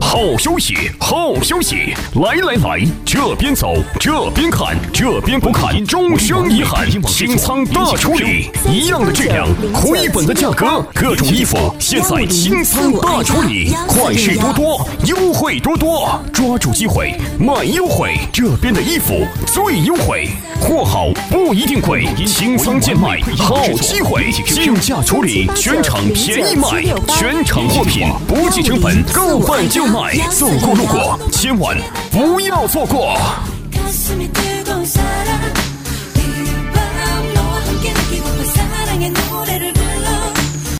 好消息，好消息！来来来，这边走，这边看，这边不看，终生遗憾。清仓大处理，一样的质量，回本的价格，各种衣服现在清仓大处理，款式多多，优惠多多，抓住机会买优惠。这边的衣服最优惠，货好不一定贵，清仓贱卖好机会，竞价处理，全场便宜卖，全场货品不计成本，购办就卖，走过路过千万不要错过。